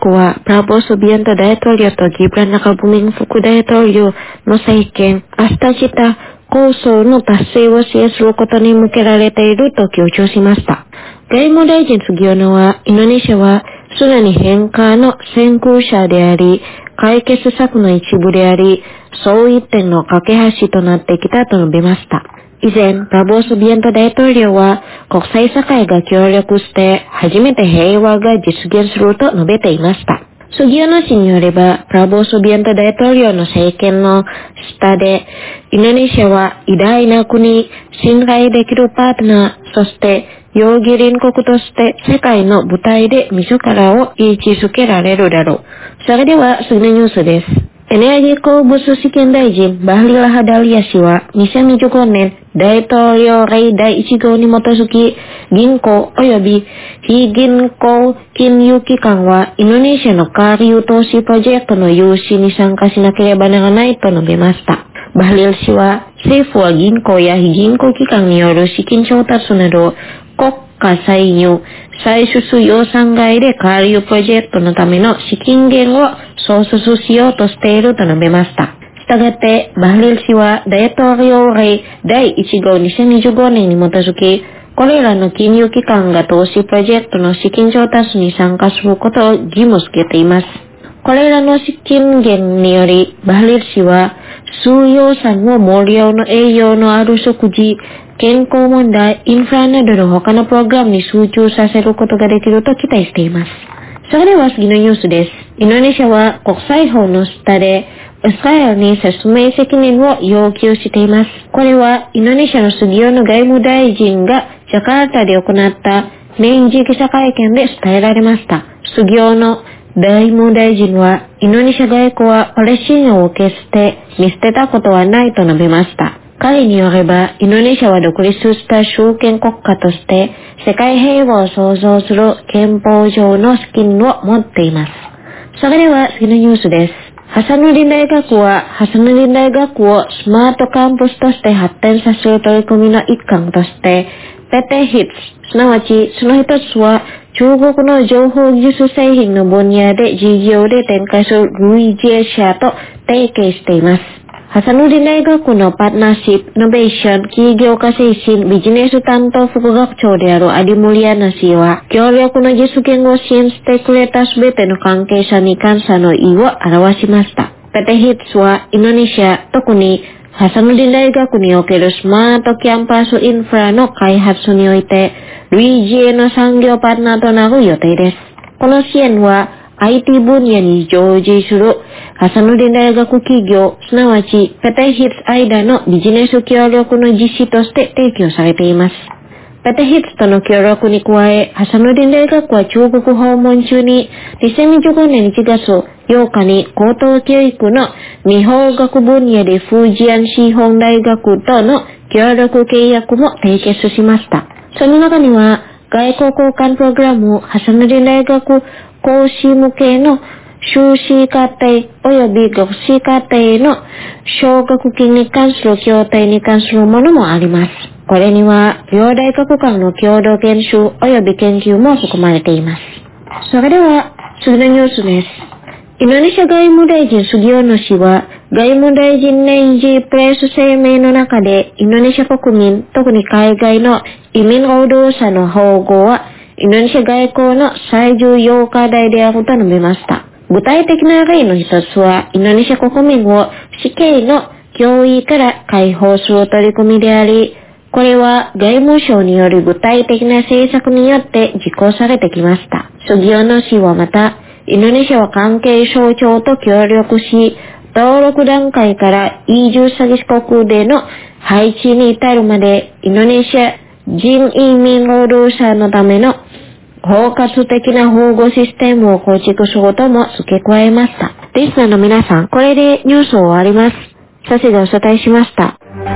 kuwa Prabowo Subianto大統領とギブラン中ブミン副大統領の政権、明日した構想の達成を支援することに向けられていると強調しました。外務大臣杉尾野は、インドネシアはすでに変化の先駆者であり、解決策の一部であり、そう一点の架け橋となってきたと述べました。以前、プラボー・スビエント大統領は、国際社会が協力して初めて平和が実現すると述べていました。杉尾野氏によれば、プラボー・スビエント大統領の政権の下で、インドネシアは偉大な国、信頼できるパートナー、そして容疑隣国として世界の舞台で自らを位置づけられるだろう。それでは次のニュースです。エネルギー鉱物資源大臣バハリラハダリア氏は2025年大統領令第1号に基づき銀行及び非銀行金融機関はインドネシアの下流投資プロジェクトの融資に参加しなければならないと述べました。バハリラ氏は政府は銀行や非銀行機関による資金調達など国家歳入、歳出予算外で下流プロジェクトのための資金源を創出しようとしていると述べました。したがって、バハリル氏は大統領令第1号2025年に基づき、これらの金融機関が投資プロジェクトの資金調達に参加することを義務付けています。これらの資金源により、バハリル氏は、数予算を無料の栄養のある食事、健康問題、インフラなどの他のプログラムに集中させることができると期待しています。それでは次のニュースです。インドネシアは国際法の下でイスラエルに説明責任を要求しています。これはインドネシアの杉尾野外務大臣がジャカルタで行った年次記者会見で伝えられました。杉尾野外務大臣はインドネシア外交はパレスチナを決して見捨てたことはないと述べました。彼によれば、インドネシアは独立した主権国家として、世界平和を創造する憲法上の責任を持っています。それでは次のニュースです。ハサヌディン大学は、ハサヌディン大学をスマートカンパスとして発展させる取り組みの一環として、ペテヒッツ、すなわちその一つは、中国の情報技術製品の分野で事業で展開する類似社と提携しています。ハサヌディン大学のパートナーシップ、イノベーション、企業家推進、ビジネス担当副学長であるアディムリアナ氏は、協力の実現を支援してくれたすべての関係者に感謝の意を表しました。ペテヒッツは、インドネシア、特にハサヌディン大学におけるスマートキャンパスインフラの開発において、類似への産業パートナーとなる予定です。この支援は、IT 分野に従事するハサヌディン大学企業、すなわちペテヒッツ間のビジネス協力の実施として提供されています。ペテヒッツとの協力に加え、ハサヌディン大学は中国訪問中に2025年1月8日に高等教育の日本学分野でフージアン資本大学との協力契約も締結しました。その中には外交交換プログラム、ハサヌディン大学講師向けの修士課程及び学士課程の奨学金に関する協定に関するものもあります。これには両大学間の共同研修及び研究も含まれています。それでは次のニュースです。インドネシア外務大臣杉尾野氏は外務大臣年次プレス声明の中でインドネシア国民、特に海外の移民労働者の保護はインドネシア外交の最重要課題であると述べました。具体的な例の一つは、インドネシア国民を死刑の脅威から解放する取り組みであり、これは外務省による具体的な政策によって実行されてきました。杉尾野氏はまた、インドネシアは関係省庁と協力し、登録段階から移住先国での配置に至るまで、インドネシア人移民労働者のための包括的な保護システムを構築することも付け加えました。リスナーの皆さん、これでニュースを終わります。サシがお伝えしました。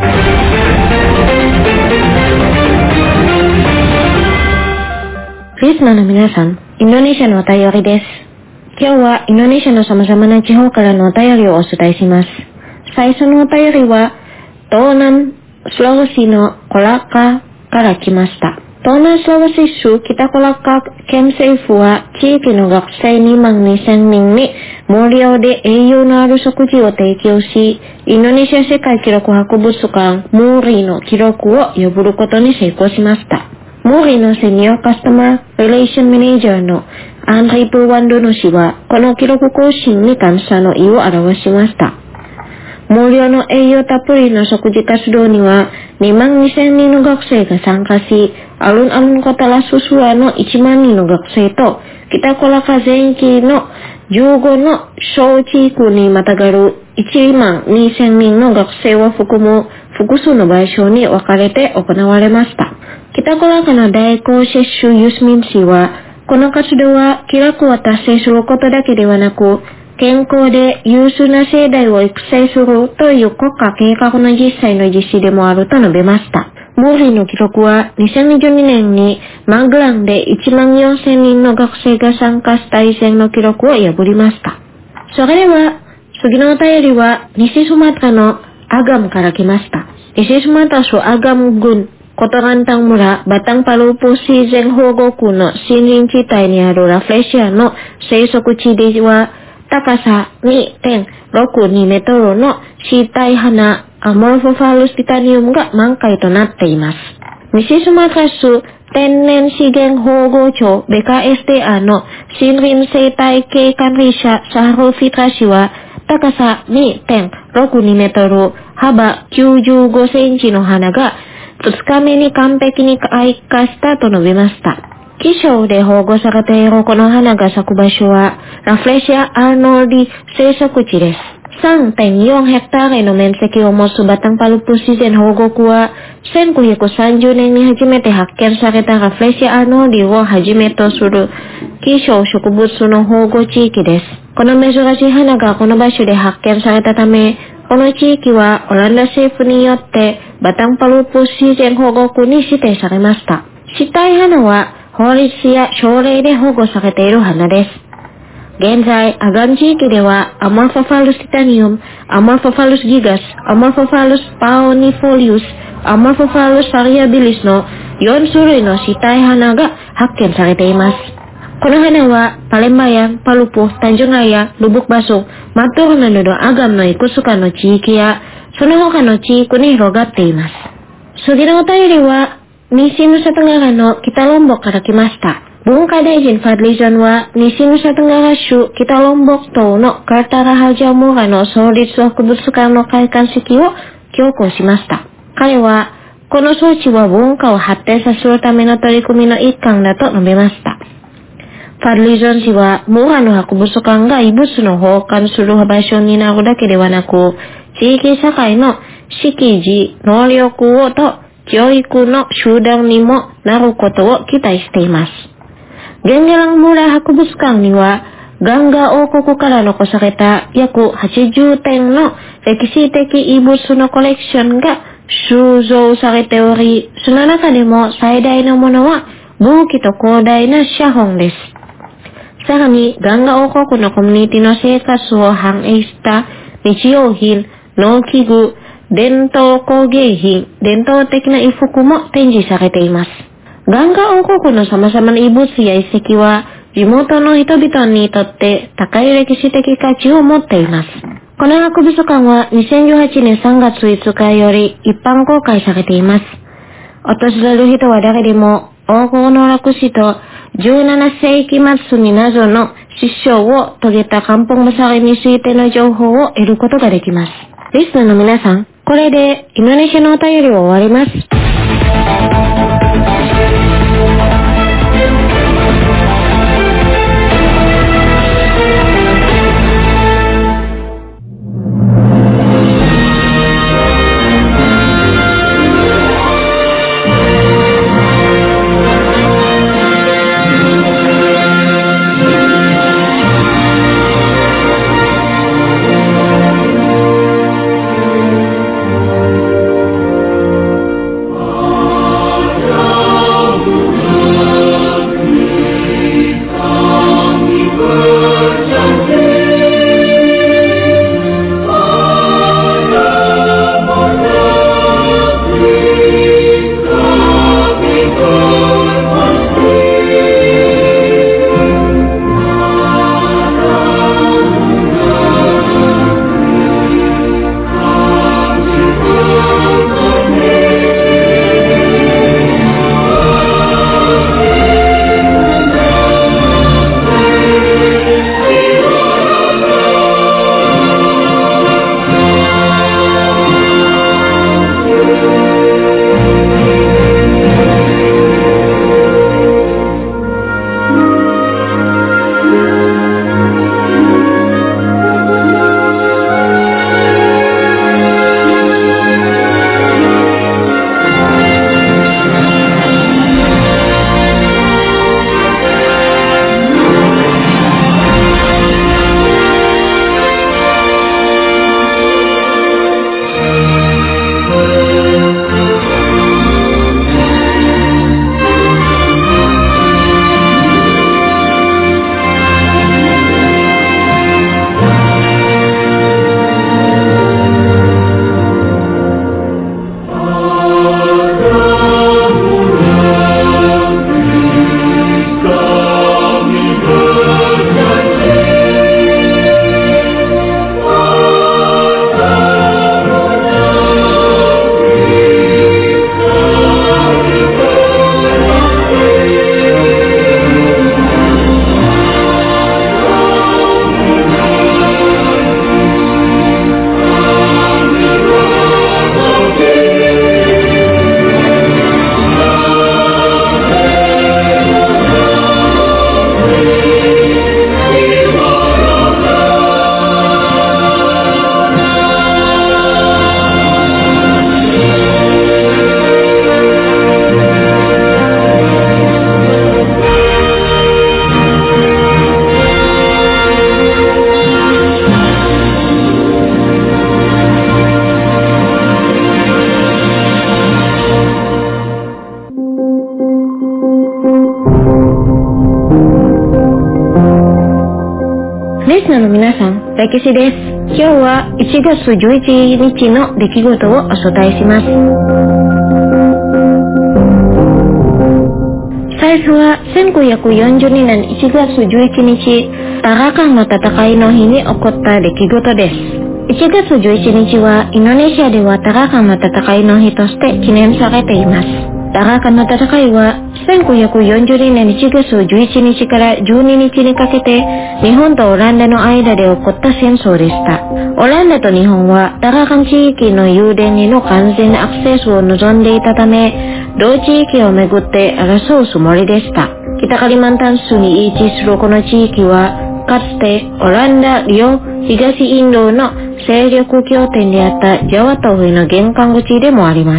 リスナーの皆さん、インドネシアのお便りです。今日はインドネシアの様々な地方からのお便りをお伝えします。最初のお便りは、東南スローシのコラカから来ました。 東南Sulawesi Su kita kolakak Kemseifua Chiki no gakusei ni mang ni sennin ni muryouで栄養のある食事を提供し、インドネシア世界記録博物館ムーリーの記録を破ることに成功しました。ムーリーのセニアカスタマーリレーションマネージャーのアンリ・プーワンドの氏は、この記録更新に感謝の意を表しました。無料の栄養たっぷりの食事活動には2万2000人の学生が参加し、alun-alun kota Lasusuaの1万人の学生と北コラカ全域の15の小地区にまたがる1万2000人の学生を含む複数の場所に分かれて行われました。北コラカの代行接種ユスミン氏は、この活動は記録を達成することだけではなく、健康で優秀な世代を育成するという国家計画の実際の実施でもあると述べました。ムーリーの記録は2022年にマグランで1万4000人の学生が参加した以前の記録を破りました。それでは、次のお便りは西スマトラのアガムから来ました。西スマトラ州アガム郡Kotorantang Mura, Batang Palupu si Zeng Hogokuの森林地帯にあるラフレシアの生息地では、高さ 2.62 メートルのシータイ花アモルフォファルスティタニウムが満開となっています。西スマトラ州天然資源保護庁ベカ SDA の森林生態系管理者サハルフィトラ氏は高さ 2.62 メートル、幅95センチの花が2日目に完璧に開花したと述べました。希少で保護されているこの花が咲く場所はラフレシア・アーノルディ生息地です。3.4 ヘクタールの面積を持つバタンパルプ自然保護区は1930年に初めて発見されたラフレシア・アーノルディをはじめとする希少植物の保護地域です。この珍しい花がこの場所で発見されたため、この地域はオランダ政府によってバタンパルプ自然保護区に指定されました。死体花は法律や条例で保護されている花です。現在、アガン地域ではアモルフォファルスティタニウム、アモルフォファルスギガス、アモルフォファルスパオニフォリウス、アモルフォファルスファリアビリスの4種類の死体花が発見されています。この花はパレンバヤン、パルポ、タンジュンガヤ、ルブクバソ、マトルなどのアガンのいくつかの地域やその他の地域に広がっています。次のお便りは西ヌサテンガラの北ロンボクから来ました。文化大臣ファドリジョンは西ヌサテンガラ州北ロンボク島のカータラハジャムラの創立博物館の開館式を強行しました。彼はこの装置は文化を発展させるための取り組みの一環だと述べました。ファドリジョン氏は村の博物館が遺物の保管する場所になるだけではなく、地域社会の識字、能力をと教育の集団にもなることを期待しています。ゲンゲラン村博物館には、ガンガ王国から残された約80点の歴史的遺物のコレクションが収蔵されており、その中でも最大のものは武器と広大な写本です。さらに、ガンガ王国のコミュニティの生活を反映した日用品、農機具、伝統工芸品、伝統的な衣服も展示されています。ガンガ王国の様々な遺物や遺跡は地元の人々にとって高い歴史的価値を持っています。この博物館は2018年3月5日より一般公開されています。訪れる人は誰でも王国の歴史と17世紀末に謎の失笑を遂げたカンポンムサリについての情報を得ることができます。リスナーの皆さん、これでインドネシアのお便りを終わります。 リスナーの皆さん、歴史です。今日は1月11日の出来事をお伝えします。最初は1942年1月11日、タラカンの戦いの日に起こった出来事です。1月11日はインドネシアではタラカンの戦いの日として記念されています。タラカンの戦いは1942年1月11日から12日にかけて日本とオランダの間で起こった戦争でした。オランダと日本はタラカン地域の油田への完全なアクセスを望んでいたため、同地域をめぐって争うつもりでした。北カリマンタン州に位置するこの地域はかつてオランダ領東インドの勢力拠点であったジャワ島への玄関口でもあります。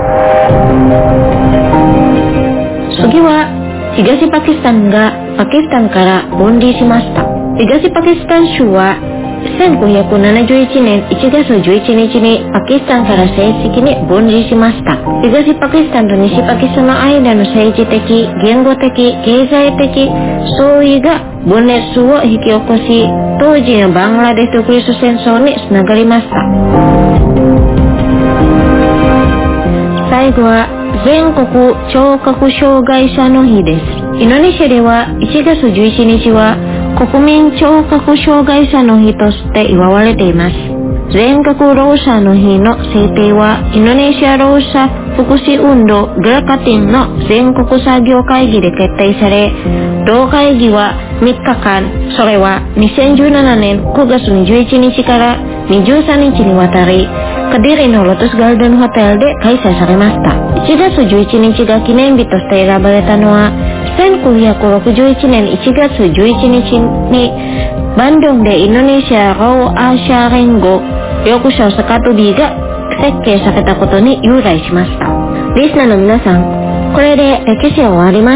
次は東パキスタンがパキスタンから分離しました。東パキスタン州は1971年1月11日にパキスタンから正式に分離しました。東パキスタンと西パキスタンの間の政治的、言語的、経済的相違が分裂を引き起こし、当時のバングラデシュ独立戦争につながりました。最後は全国聴覚障害者の日です。インドネシアでは1月11日は国民聴覚障害者の日として祝われています。全国ろう者の日の制定はインドネシアろう者福祉運動グラカティンの全国作業会議で決定され、同会議は3日間、それは2017年9月21日から23日にわたり、カディリのロトスガーデンホテルで開催されました。1月11日が記念日として選ばれたのは、1961年1月11日にバンドンでインドネシアローアーシャー連合緑章スカトビーが設計されたことに由来しました。リスナーの皆さん、これで歴史は終わります。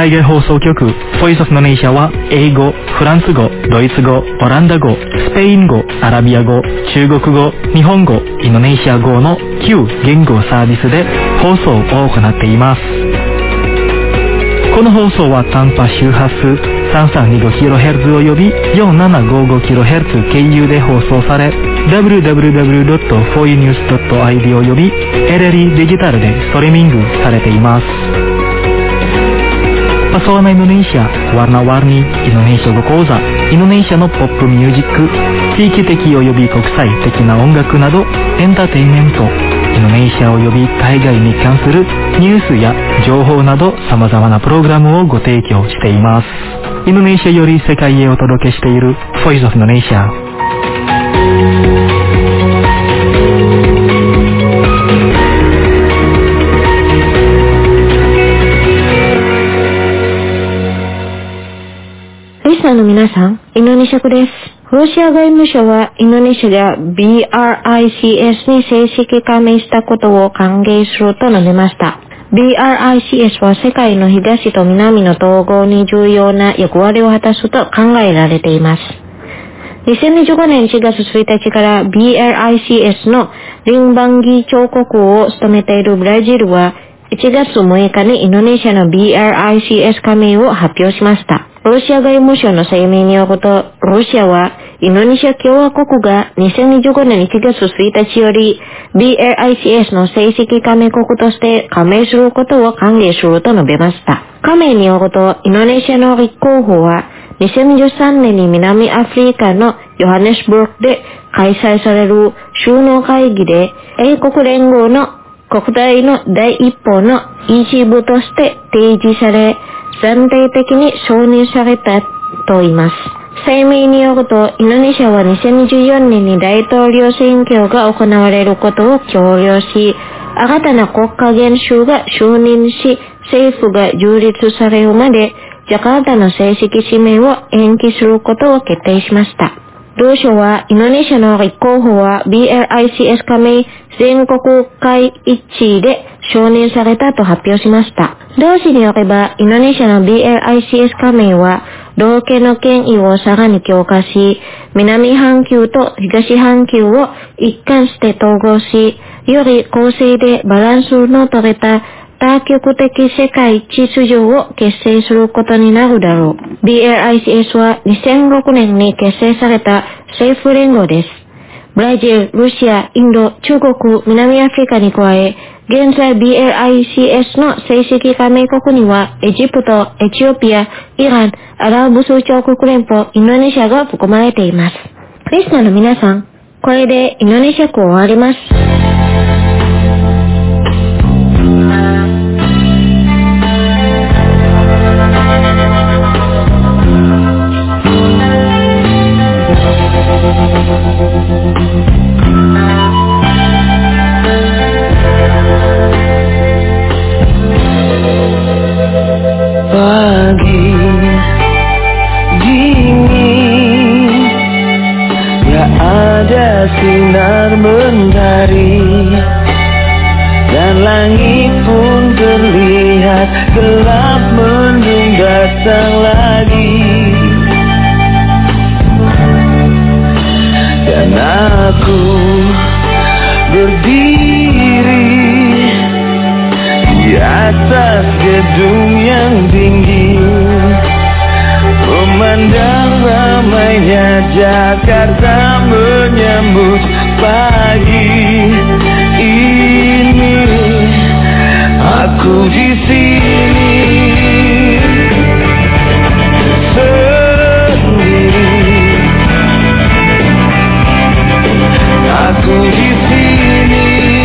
海外放送局ボイスオブインドネシアは英語、フランス語、ドイツ語、オランダ語、スペイン語、アラビア語、中国語、日本語、インドネシア語の9言語サービスで放送を行っています。この放送は短波周波数 332kHz および 4755kHz 経由で放送され、www.4unews.id および LLE デジタルでストリーミングされています。Pesona Indonesia, warna-warni Indonesia語講座、インドネシアのポップミュージック、地域的および国際的な音楽などエンターテインメント、インドネシアおよび海外に関するニュースや情報など様々なプログラムをご提供しています。インドネシアより世界へお届けしている Voice of Indonesia。 リスナーの皆さん、インドネシア語です。ロシア外務省はインドネシアが BRICS に正式加盟したことを歓迎すると述べました。BRICS は世界の東と南の統合に重要な役割を果たすと考えられています。2025年1月1日から BRICS の連邦議長国を務めているブラジルは1月6日にインドネシアの BRICS 加盟を発表しました。ロシア外務省の声明によると、ロシアはインドネシア共和国が2025年1月1日より BRICS の正式加盟国として加盟することを歓迎すると述べました。加盟によると、インドネシアの立候補は2023年に南アフリカのヨハネスブルクで開催される首脳会議で英国連合の国体の第一歩の一部として提示され、暫定的に承認されたと言います。声明によると、インドネシアは2024年に大統領選挙が行われることを強調し、新たな国家元首が就任し、政府が樹立されるまで、ジャカルタの正式指名を延期することを決定しました。同省は、インドネシアの立候補は BRICS 加盟全国会一致で承認されたと発表しました。同氏によれば、インドネシアの BRICS 加盟は、同系の権威をさらに強化し、南半球と東半球を一貫して統合し、より公正でバランスの取れた多極的世界秩序を結成することになるだろう。BRICS は2006年に結成された政府連合です。ブラジル、ロシア、インド、中国、南アフリカに加え、現在 BRICS の正式加盟国にはエジプト、エチオピア、イラン、アラブ首長国連邦、インドネシアが含まれています。リスナーの皆さん、これでインドネシア語終わります。 Pagi dingin, gak ada sinar mentari, dan langit pun terlihat gelap mendung datang lagi. Dan aku berdiri di atas gedung yang tinggi, memandang ramainya Jakarta menyambut pagi ini. Aku di sini sendiri, aku di sini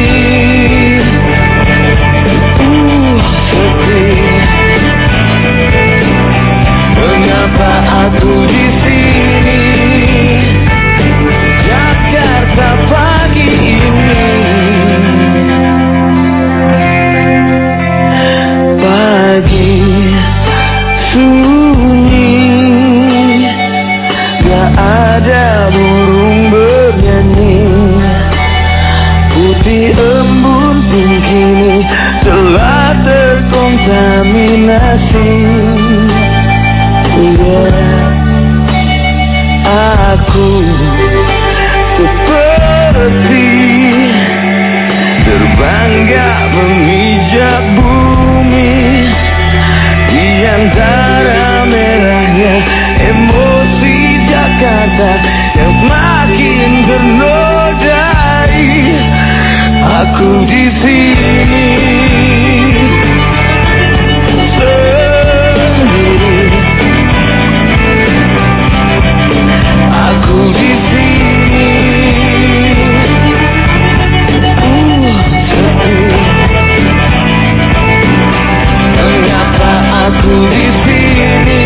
sepi. Mengapa aku di sini, Jakarta pagi ini? Aku seperti terbangga memijak bumi di antara merahnya emosi Jakarta yang semakin bernodai. Aku di sini sendiri. Aku di sini sepi. Mengapa aku di sini?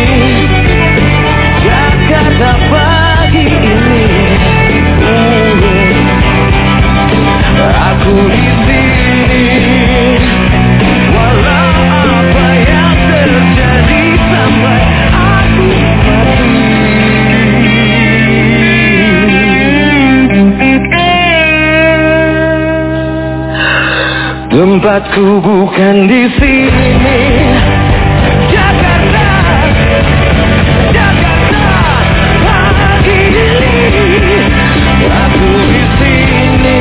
Jakarta pagi ini. Aku di sini, walau apa yang terjadi sampai aku mati. Tempatku bukan di sini. Jakarta, Jakarta pagi ini. Aku di sini.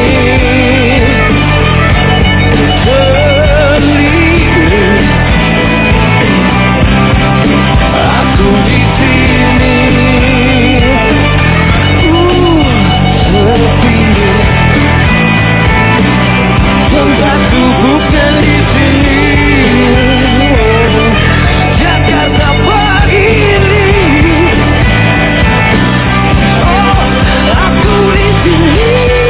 Aku di sini, sepi. Tempatku bukan di sini. Jakarta pagi ini. Oh, aku di sini.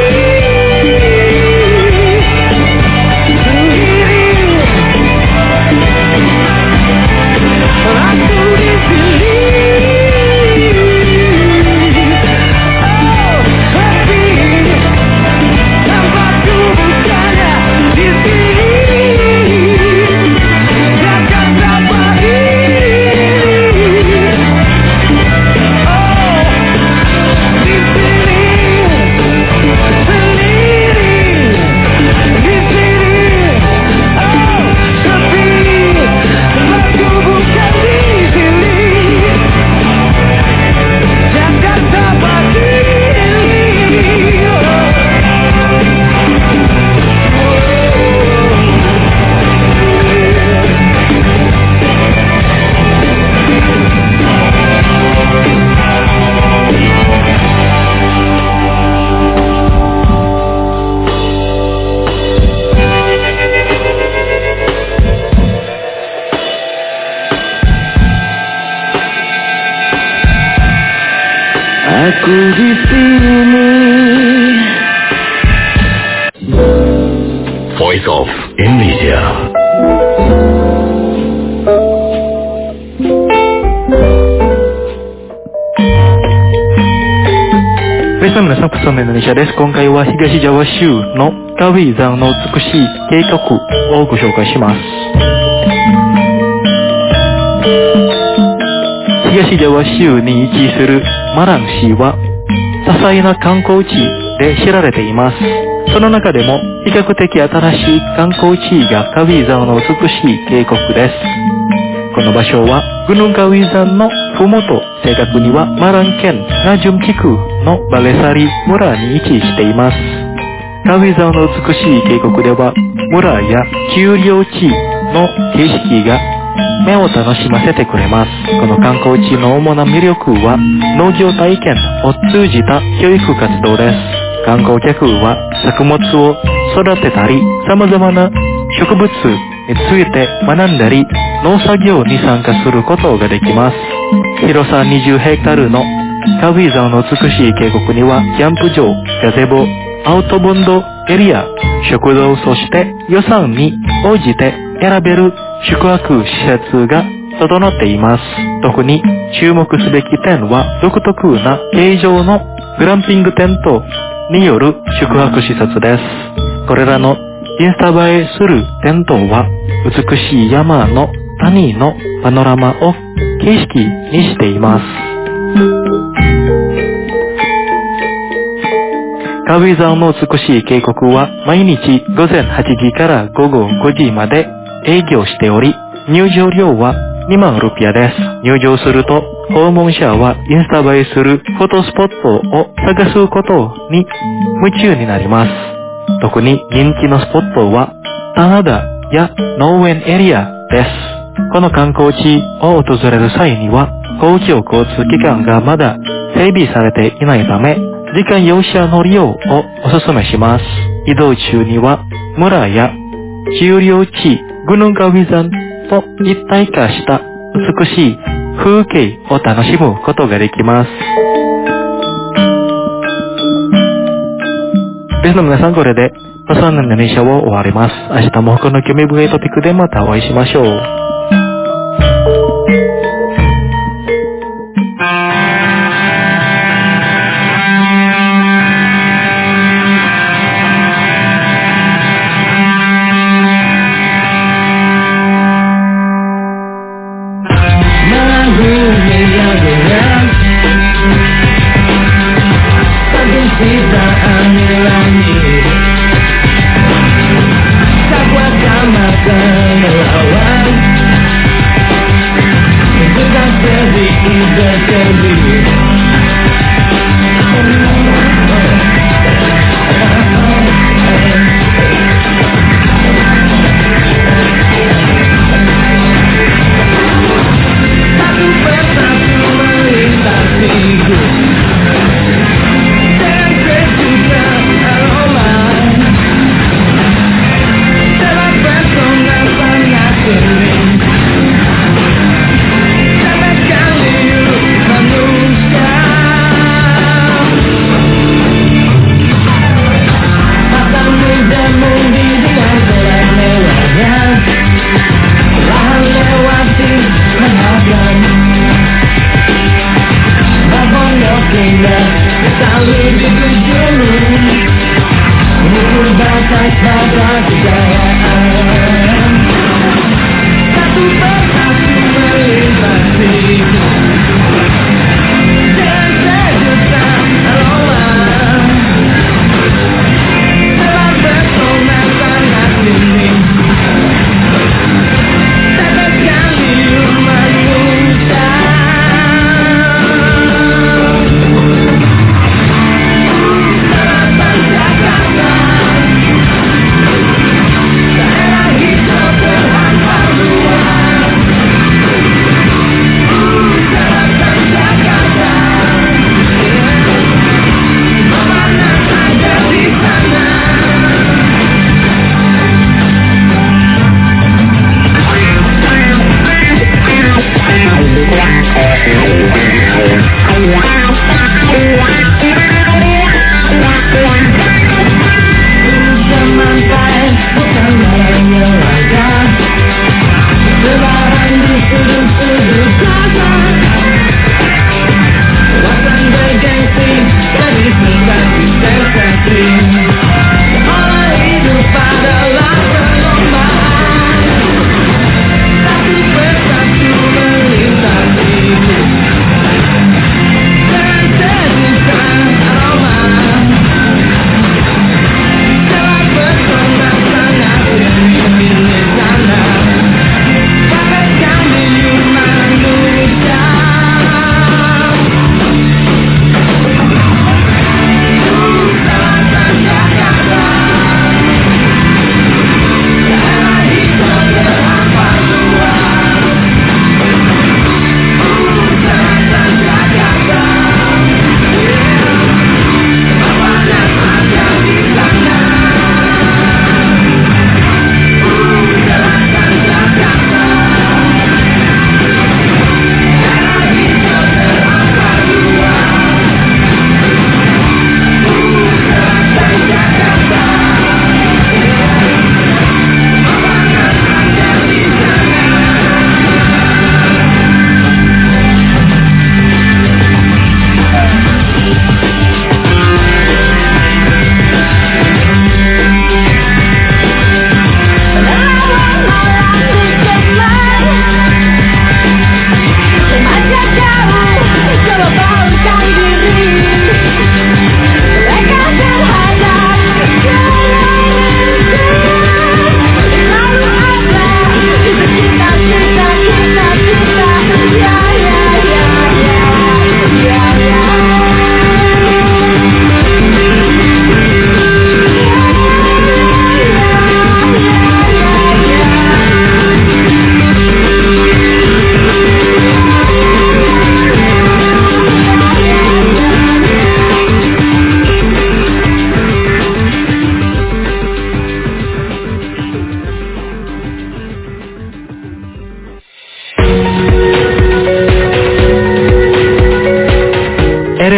Aku di sini. Voice of Indonesia. Listen 皆さん、プソンのインドネシアです。今回は東ジャワ州のカウィ山の美しい渓谷をご紹介します。東ジャワ州に位置するマラン市は多彩な観光地で知られています。その中でも比較的新しい観光地がカウィ山の美しい渓谷です。この場所はグヌンカウィ山のふもと、正確にはマラン県ナジュム地区のバレサリ村に位置しています。カウィ山の美しい渓谷では村や丘陵地の景色が目を楽しませてくれます。この観光地の主な魅力は農業体験を通じた教育活動です。観光客は作物を育てたり、様々な植物について学んだり、農作業に参加することができます。広さ20ヘクタールのカウィ山の美しい渓谷にはキャンプ場、ガゼボ、アウトボンドエリア、食堂、そして予算に応じて選べる宿泊施設が整っています。特に注目すべき点は独特な形状のグランピングテントによる宿泊施設です。これらのインスタ映えするテントは美しい山の谷のパノラマを景色にしています。カウィ山の美しい渓谷は毎日午前8時から午後5時まで営業しており、入場料は 2万ルピアです。入場すると、訪問者はインスタ映えするフォトスポットを探すことに夢中になります。特に人気のスポットは、棚田や農園エリアです。この観光地を訪れる際には、公共交通機関がまだ整備されていないため、時間容赦の利用をお勧めします。移動中には、村や丘陵地、グヌンガウィザンと一体化した美しい風景を楽しむことができます。ですので皆さん、これでパサンのネシャを終わります。明日も他の興味深いトピックでまたお会いしましょう。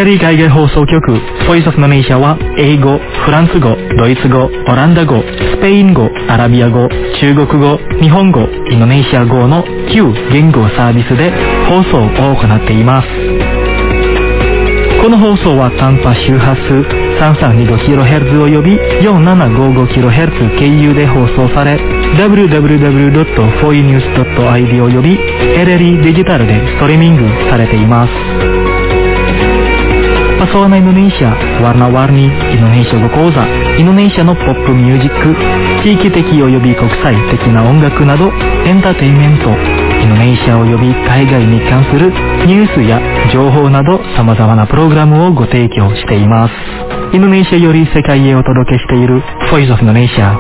リー海外放送局ボイスオブインドネシアは英語、フランス語、ドイツ語、オランダ語、スペイン語、アラビア語、中国語、日本語、インドネシア語の9言語サービスで放送を行っています。この放送は短波周波数 3325kHz および 4755kHz 経由で放送され www.foinews.id および LLE デジタルでストリーミングされています。Pesona Indonesia, Warna-Warni Indonesia語講座、インドネシアのポップミュージック、地域的および国際的な音楽などエンターテインメント、インドネシアおよび海外に関するニュースや情報など様々なプログラムをご提供しています。インドネシアより世界へお届けしている Voice of Indonesia。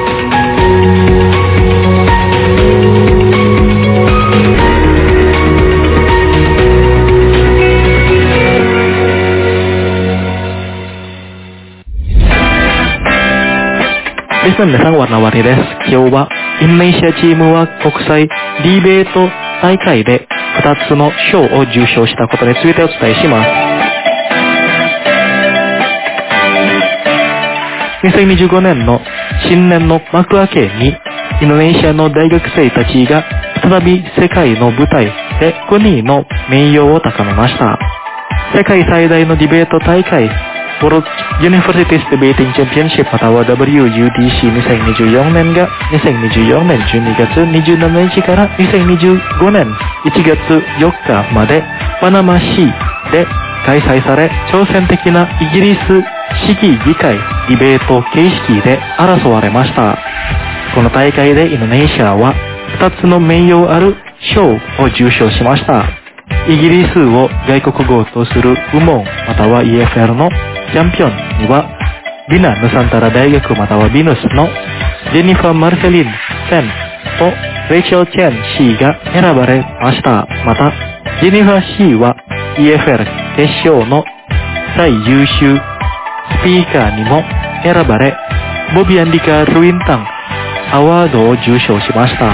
リスナー皆さん、Warna-Warniです。今日はインドネシアチームは国際ディベート大会で2つの賞を受賞したことについてお伝えします。2025年の新年の幕開けにインドネシアの大学生たちが再び世界の舞台で国の名誉を高めました。世界最大のディベート大会World Universities Debating Championship atau WUDC 2024年が2024年12月27日から2025年1月4日までパナマ市で開催され、挑戦的なイギリス市議会ディベート形式で争われました。この大会でインドネシアは2つの名誉ある賞を受賞しました。イギリスを外国語とする部門または EFL のチャンピオンにはビナ・ヌサンタラ大学またはビヌスのジェニファー・マルセリン・センとレイチェル・チェン氏が選ばれました。またジェニファー氏は EFL 決勝の最優秀スピーカーにも選ばれボビアンディカ・ルインタンアワードを受賞しました。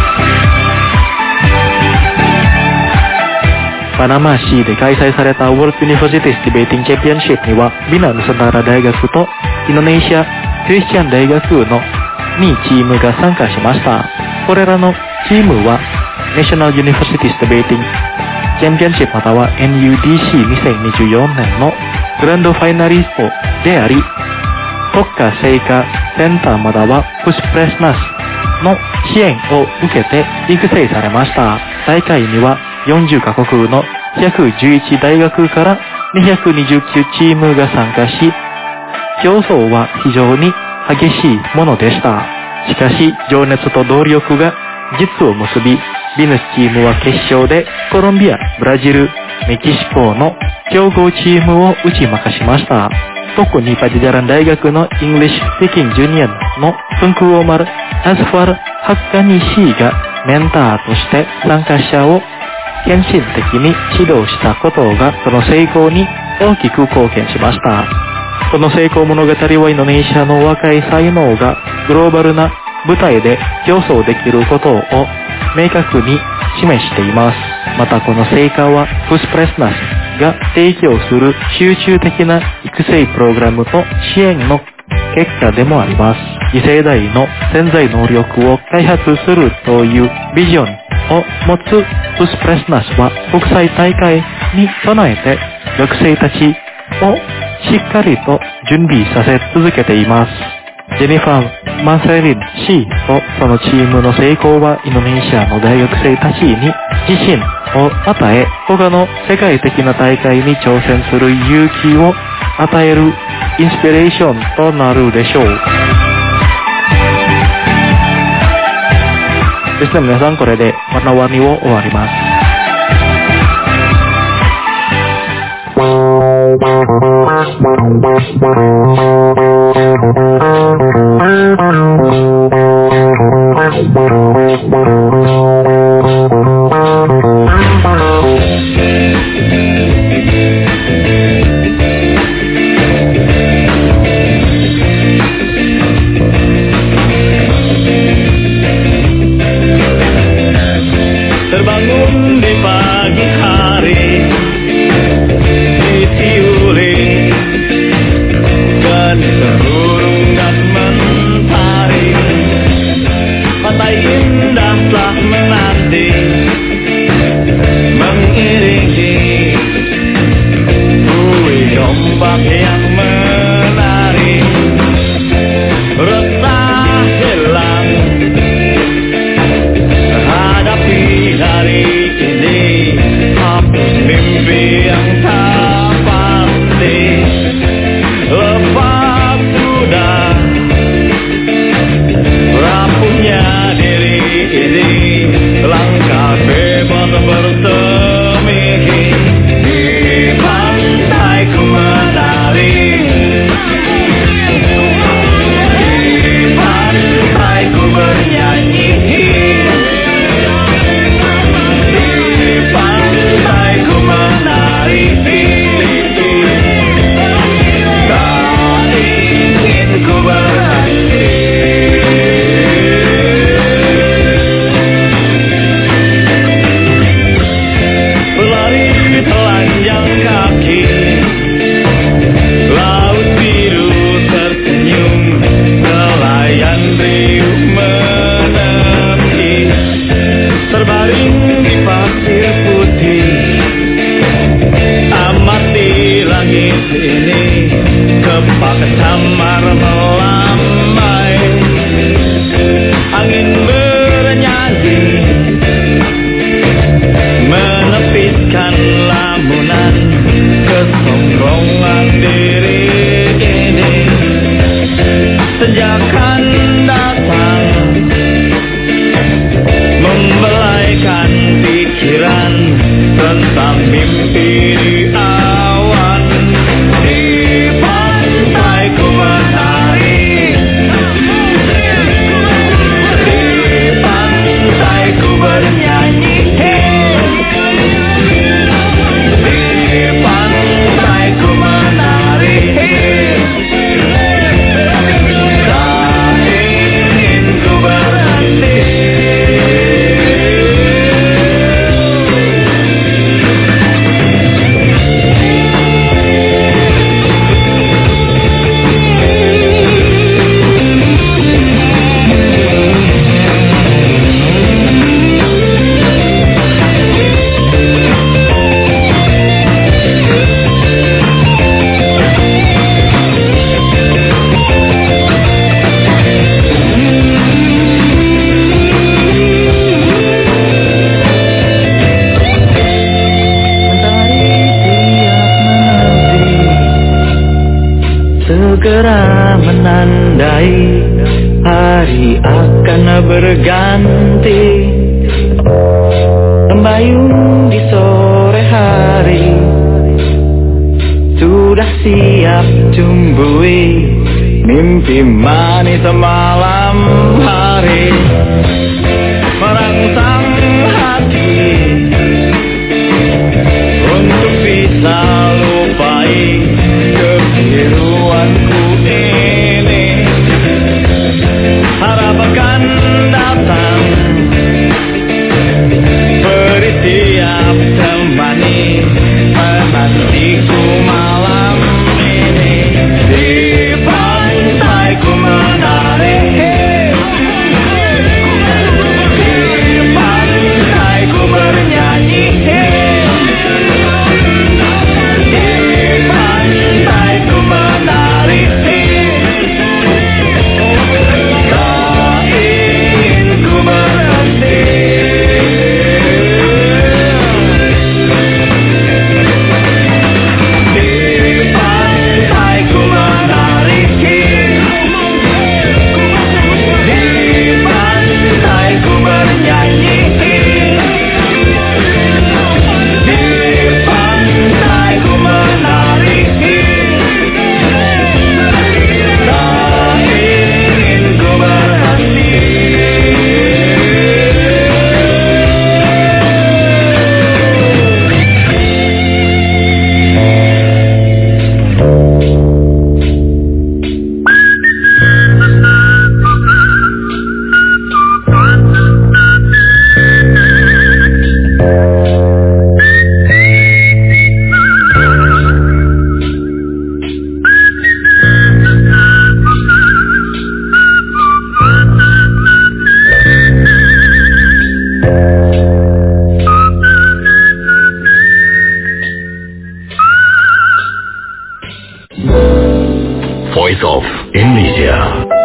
パナマ市で開催された World Universities Debating Championship にはビナ・ヌサンタラ大学とインドネシアクリスチャン大学の2チームが参加しました。これらのチームは National Universities Debating Championship または NUDC2024 年のグランドファイナリストであり国家成果センターまたはプスプレスナスの支援を受けて育成されました。大会には40カ国の111大学から229チームが参加し、競争は非常に激しいものでした。しかし、情熱と動力が実を結び、ビヌスチームは決勝でコロンビア、ブラジル、メキシコの強豪チームを打ち負かしました。特にパジャラン大学のイングリッシュスピーキングジュニアのトンクオマル・アスファル・ハッカニ氏がメンターとして参加者を献身的に指導したことがその成功に大きく貢献しました。この成功物語はインドネシアの若い才能がグローバルな舞台で競争できることを明確に示しています。またこの成果はプスプレスナスが提供する集中的な育成プログラムと支援の結果でもあります。次世代の潜在能力を開発するというビジョンを持つプスプレスナスは国際大会に備えて学生たちをしっかりと準備させ続けています。ジェニファー・マンセリン氏とそのチームの成功はインドネシアの大学生たちに自信を与え、他の世界的な大会に挑戦する勇気を与えるインスピレーションとなるでしょう。ですね、皆さんこれでWarna-Warniを終わります。 Terbangun di pagi hari di menandai hari akan berganti, tembayung di sore hari sudah siap tumbuhi mimpi manis malam hari, merangsang hati untuk bisa lupai kebiruanku ini. Harap akan datang, beri tiap temani menantiku malam ini. Di pantai ku menari, di pantai ku bernyanyi, di pantai ku menari. Tak ingin ku berhenti. Voice of Indonesia.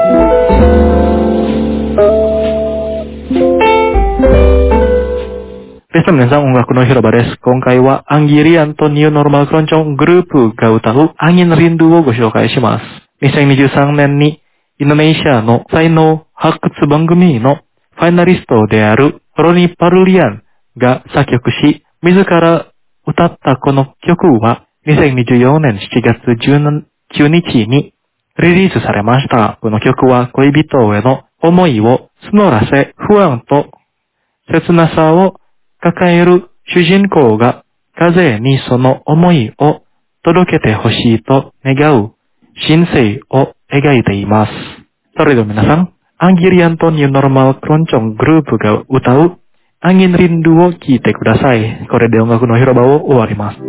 皆さん、音楽の広場です。今回はアンギリアンとニューノルマルクロンチョングループが歌うアンギンリンドゥをご紹介します。2023年にインドネシアの才能発掘番組のファイナリストであるロニー・パルリアンが作曲し、自ら歌ったこの曲は2024年7月19日にリリースされました。この曲は恋人への思いを募らせ、不安と切なさを抱える主人公が風にその思いを届けてほしいと願う人生を描いています。それでは皆さん、アンギリアンとニューノルマルクロンチョングループが歌うアンギンリンドゥを聴いてください。これで音楽の広場を終わります。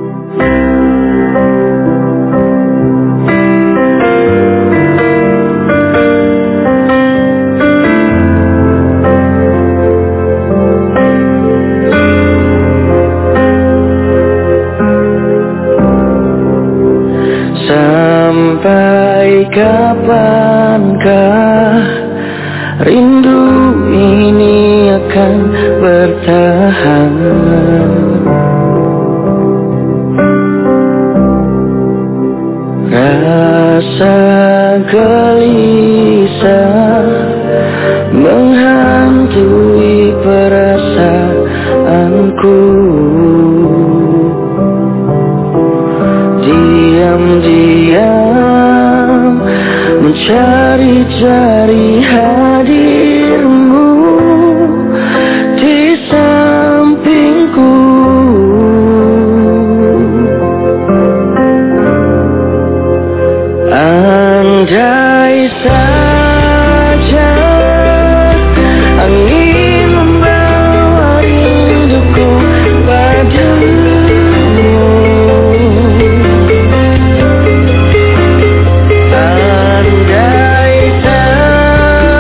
Sampai kapankah rindu ini akan bertahan? Rasa gelisah menghantui perasaanku. Diam-diam mencari-cari hadirmu di sampingku. Andai saja angin membawa rinduku padamu. Andai saja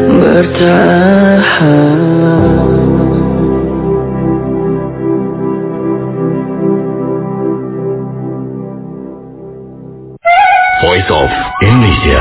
bertahan. Voice of Indonesia.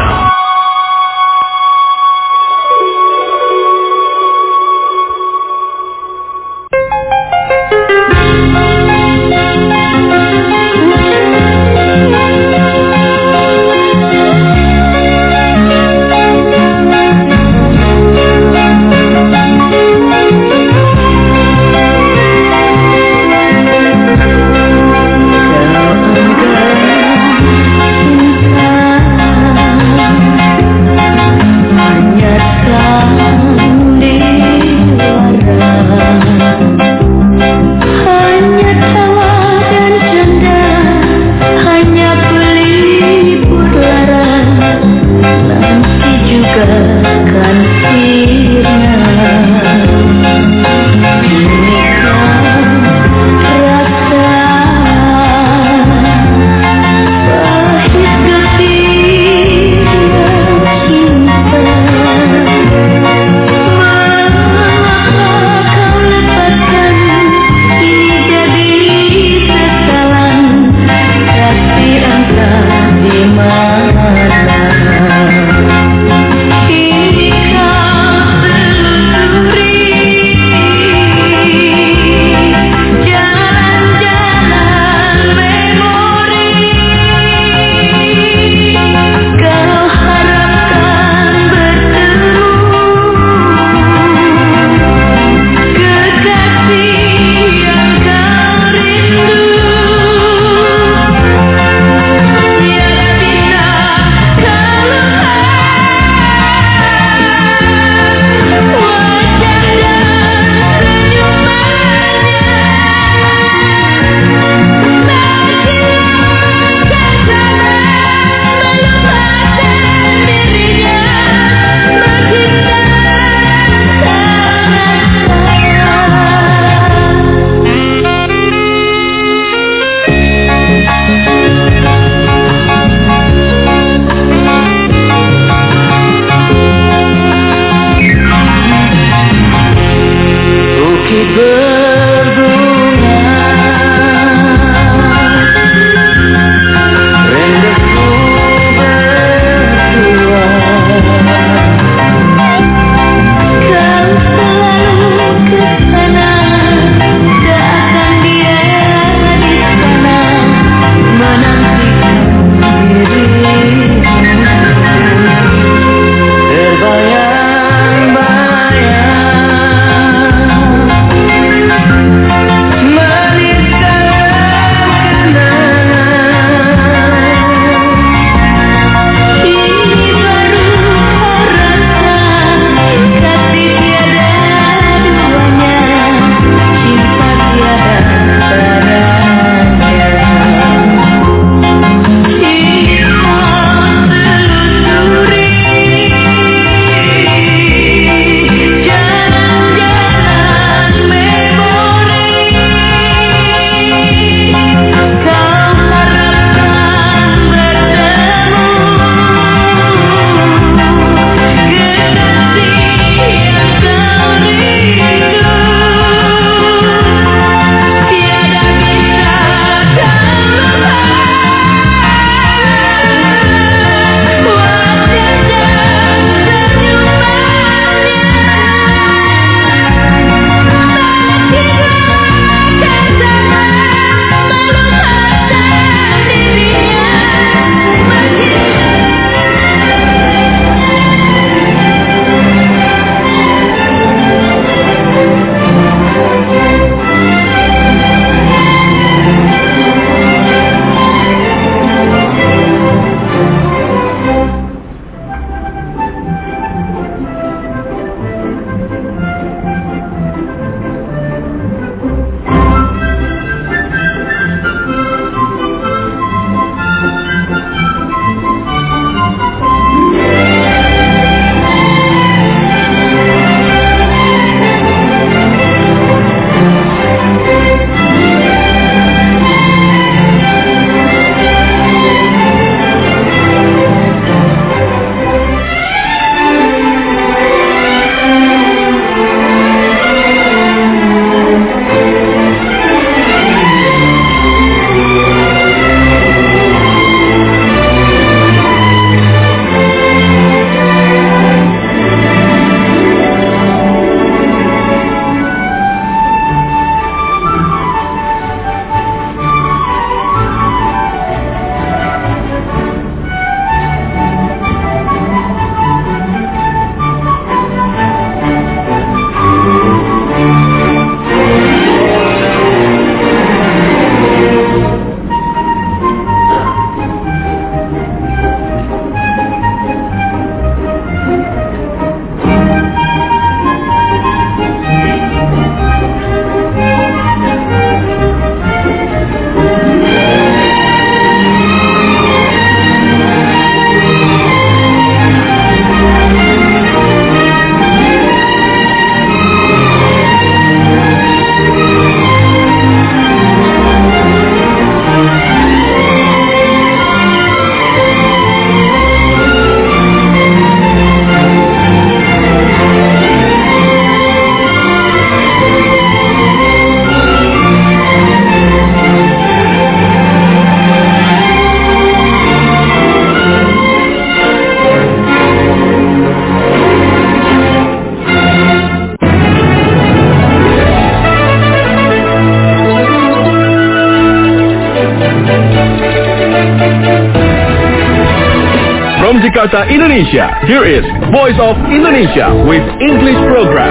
Jakarta, Indonesia. Here is Voice of Indonesia with English program.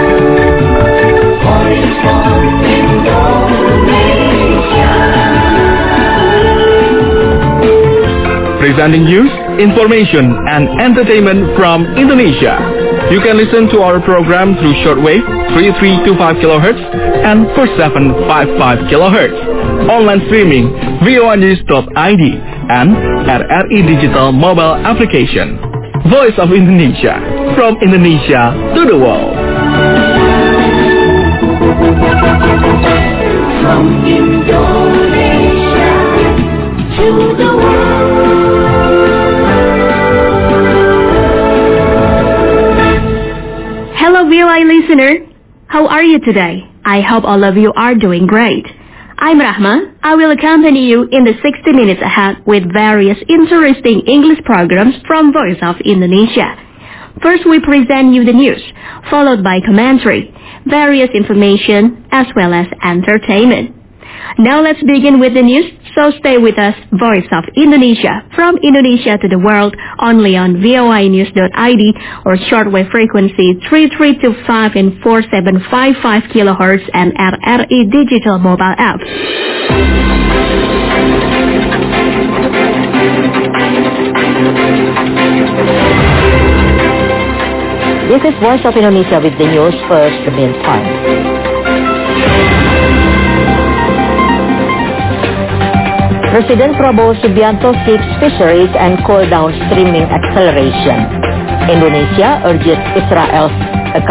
Voice of Indonesia. Presenting news, information, and entertainment from Indonesia. You can listen to our program through shortwave 3325 kHz and 4755 kHz. Online streaming voanews.id and RRI Digital mobile application. Voice of Indonesia, from Indonesia to the world. From Indonesia to the world. Hello VOA listener, how are you today? I hope all of you are doing great. I'm Rahma. I will accompany you in the 60 minutes ahead with various interesting English programs from Voice of Indonesia. First we present you the news, followed by commentary, various information, as well as entertainment. Now let's begin with the news, so stay with us, Voice of Indonesia, from Indonesia to the world, only on voanews.id or shortwave frequency 3325 and 4755 kHz and RRI Digital mobile app. This is Voice of Indonesia with the news first, the meantime. President Prabowo Subianto seeks fisheries and cool down streaming acceleration. Indonesia urges Israel's